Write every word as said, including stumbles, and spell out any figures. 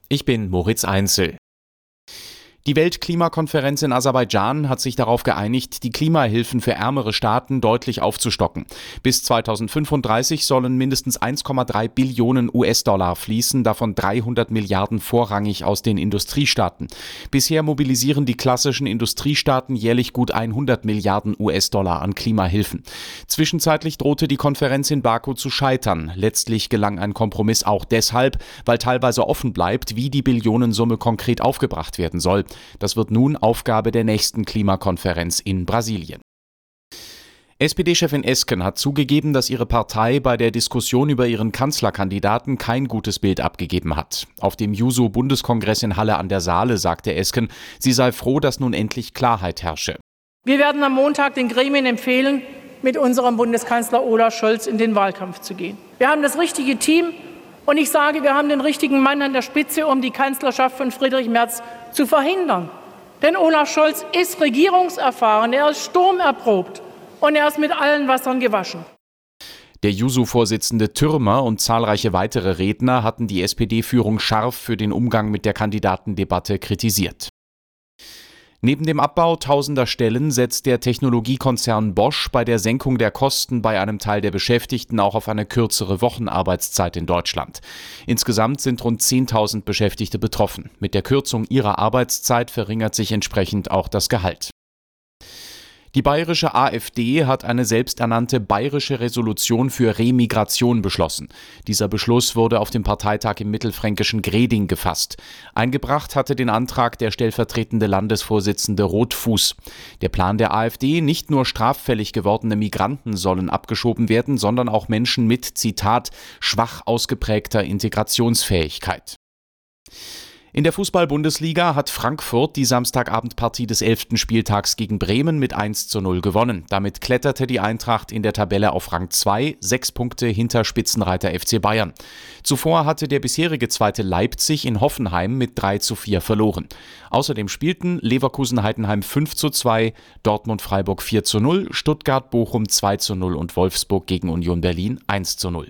Ich bin Moritz Einzel. Die Weltklimakonferenz in Aserbaidschan hat sich darauf geeinigt, die Klimahilfen für ärmere Staaten deutlich aufzustocken. Bis zweitausendfünfunddreißig sollen mindestens eins Komma drei Billionen U S-Dollar fließen, davon dreihundert Milliarden vorrangig aus den Industriestaaten. Bisher mobilisieren die klassischen Industriestaaten jährlich gut hundert Milliarden U S-Dollar an Klimahilfen. Zwischenzeitlich drohte die Konferenz in Baku zu scheitern. Letztlich gelang ein Kompromiss auch deshalb, weil teilweise offen bleibt, wie die Billionensumme konkret aufgebracht werden soll. Das wird nun Aufgabe der nächsten Klimakonferenz in Brasilien. S P D-Chefin Esken hat zugegeben, dass ihre Partei bei der Diskussion über ihren Kanzlerkandidaten kein gutes Bild abgegeben hat. Auf dem Juso-Bundeskongress in Halle an der Saale sagte Esken, sie sei froh, dass nun endlich Klarheit herrsche. Wir werden am Montag den Gremien empfehlen, mit unserem Bundeskanzler Olaf Scholz in den Wahlkampf zu gehen. Wir haben das richtige Team. Und ich sage, wir haben den richtigen Mann an der Spitze, um die Kanzlerschaft von Friedrich Merz zu verhindern. Denn Olaf Scholz ist regierungserfahren, er ist sturmerprobt und er ist mit allen Wassern gewaschen. Der Juso-Vorsitzende Türmer und zahlreiche weitere Redner hatten die S P D-Führung scharf für den Umgang mit der Kandidatendebatte kritisiert. Neben dem Abbau tausender Stellen setzt der Technologiekonzern Bosch bei der Senkung der Kosten bei einem Teil der Beschäftigten auch auf eine kürzere Wochenarbeitszeit in Deutschland. Insgesamt sind rund zehntausend Beschäftigte betroffen. Mit der Kürzung ihrer Arbeitszeit verringert sich entsprechend auch das Gehalt. Die bayerische AfD hat eine selbsternannte bayerische Resolution für Remigration beschlossen. Dieser Beschluss wurde auf dem Parteitag im mittelfränkischen Greding gefasst. Eingebracht hatte den Antrag der stellvertretende Landesvorsitzende Rotfuß. Der Plan der AfD, nicht nur straffällig gewordene Migranten sollen abgeschoben werden, sondern auch Menschen mit, Zitat, schwach ausgeprägter Integrationsfähigkeit. In der Fußball-Bundesliga hat Frankfurt die Samstagabendpartie des elften Spieltags gegen Bremen mit eins zu null gewonnen. Damit kletterte die Eintracht in der Tabelle auf Rang zwei, sechs Punkte hinter Spitzenreiter F C Bayern. Zuvor hatte der bisherige zweite Leipzig in Hoffenheim mit drei zu vier verloren. Außerdem spielten Leverkusen-Heidenheim fünf zu zwei, Dortmund-Freiburg vier zu null, Stuttgart-Bochum zwei zu null und Wolfsburg gegen Union Berlin eins zu null.